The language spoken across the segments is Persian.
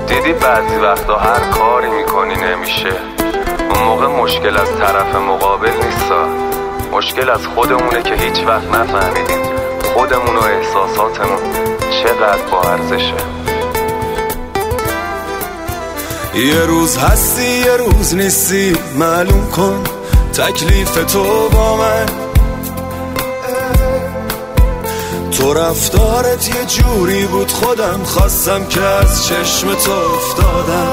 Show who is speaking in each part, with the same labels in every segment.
Speaker 1: دیدی بعضی وقتا هر کاری میکنی نمیشه، اون موقع مشکل از طرف مقابل نیستا، مشکل از خودمونه که هیچ وقت نفهمیدیم خودمون و احساساتمون چقدر با ارزشه.
Speaker 2: یه روز هستی یه روز نیستی، معلوم کن تکلیف تو با من. تو رفتارت یه جوری بود خودم خواستم که از چشم تو افتادم.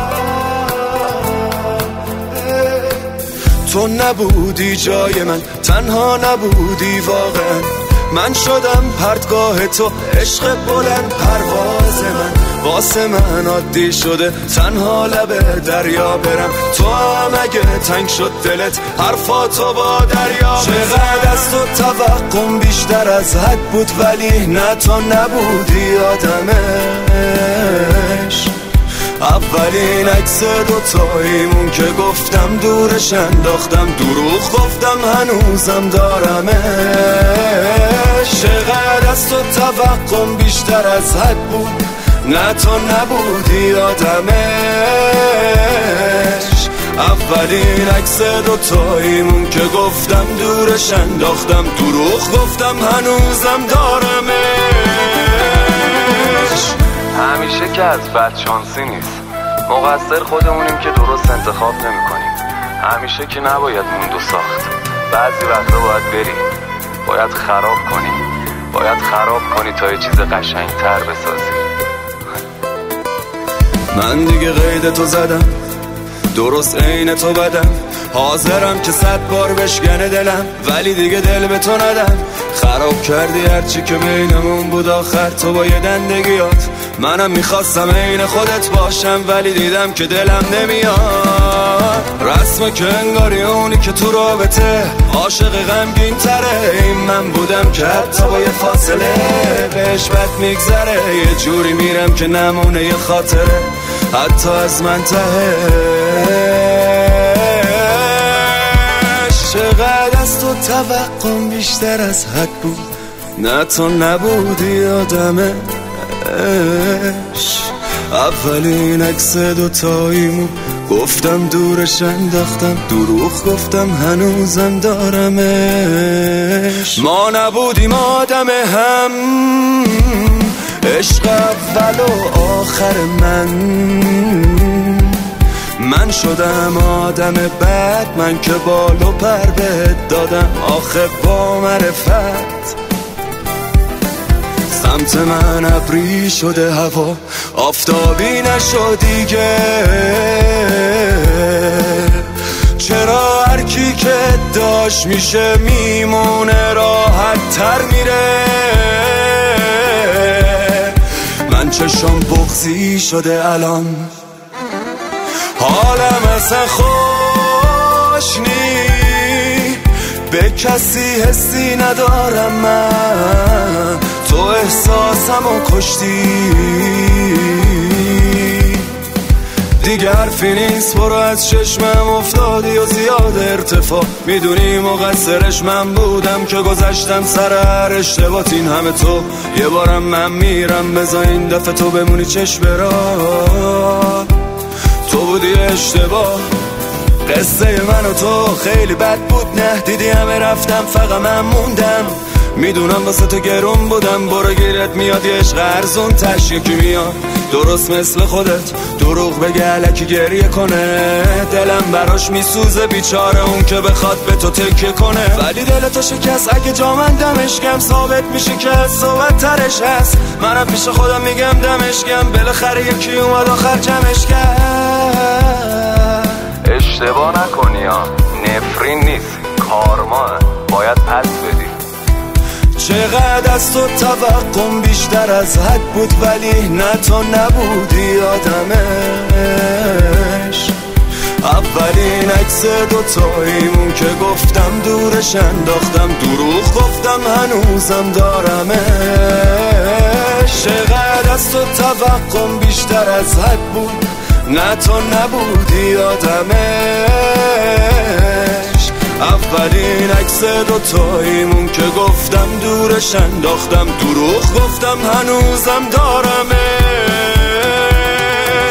Speaker 2: تو نبودی جای من، تنها نبودی واقعا. من شدم پرتگاه تو، عشق بلند پرواز من. واسه من عادی شده تنها لب دریا برم. تو هم اگه تنگ شد دلت حرفاتو با دریا. چقدر از تو توقعم بیشتر از حد بود، ولی نه تو نبودی آدمش. اولین عکس دوتاییمون که گفتم دورش انداختم، دروغ گفتم هنوزم دارمش. چقدر از تو توقعم بیشتر از حد بود، نه تو نبودی آدمش. اولین عکس دوتاییمون که گفتم دورش انداختم، دروغ گفتم هنوزم دارمش.
Speaker 1: همیشه که از بدشانسی نیست، مقصر خودمونیم که درست انتخاب نمی کنیم. همیشه که نباید موند و ساخت، بعضی وقتا باید بری، باید خراب کنی، باید خراب کنی تا یه چیز قشنگتر بسازی.
Speaker 2: من دیگه قید تو زدم، درست عین تو بدم. حاضرم که 100 بار بشکنه دلم، ولی دیگه دل به تو ندم. خراب کردی هرچی که بینمون بود، آخر تو با یه دندگیات. منم میخواستم عین خودت باشم، ولی دیدم که دلم نمیاد. رسمه که انگاری اونی که تو رابطه عاشق غمگین تره. این من بودم که حتی با یه فاصله بهش بد میگذره. یه جوری میرم که نمونه یه خاطره حتی از من تهش. چقدر از تو توقعم بیشتر از حد بود، نه تو نبودی آدمش. اولین عکس دوتاییمون گفتم دورش انداختم، دروغ گفتم هنوزم دارمش. ما نبودیم آدم هم، عشق اول و آخر من شدم آدم بد. من که بال و پر بهت دادم آخه با معرفت. سمت من ابری شده هوا، آفتابی نشد دیگه. چرا هر کی که داشت میشه میمونه، راحت تر میره. من چشم بغضی شده الان، حالم اصلا خوش نی. به کسی حسی ندارم من، تو احساسمو کشتی. دیگه حرفی نیست، برو از چشمم افتادی و زیاد ارتفاع. میدونی مقصرش من بودم که گذشتم سر هر اشتباهت. این همه تو یه بارم من میرم، بذار این دفعه تو بمونی چشم برا. تو بودی اشتباه، قصه من و تو خیلی بد بود. نه دیدی همه رفتم فقط من موندم. میدونم واسه تو گرون بودم، برو گیرت میاد یه عشق ارزون تش یکی میاد درست مثل خودت. دروغ بگه الکی گریه کنه، دلم براش میسوزه بیچاره اون که بخواد به تو تکیه کنه. ولی دلتو شکست، اگه جا من دمش گم ثابت میشه که صحبت ترش هست. منم پیش خودم میگم دمش گم، بالاخره یکی اومد آخر جمعش کرد.
Speaker 1: اشتباه نکنی ها، نفرین نیست، کارماه، باید پس بدی.
Speaker 2: چقدر از تو توقعم بیشتر از حد بود، ولی نه تو نبودی آدمش. اولین عکس دوتاییمون که گفتم دورش انداختم، دروغ گفتم هنوزم دارمش. چقدر از تو توقعم بیشتر از حد بود، نه تو نبودی آدمش. اولین عکس دوتاییمون که گفتم دورش انداختم، دروغ گفتم هنوزم دارمش.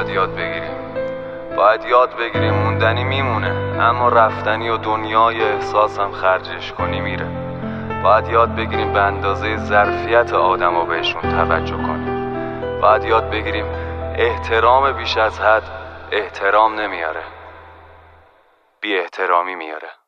Speaker 1: باید یاد بگیریم موندنی میمونه، اما رفتنی و دنیای احساسم خرجش کنی میره. باید یاد بگیریم به اندازه ظرفیت آدم و بهشون توجه کنیم. باید یاد بگیریم احترام بیش از حد احترام نمیاره، بی احترامی میاره.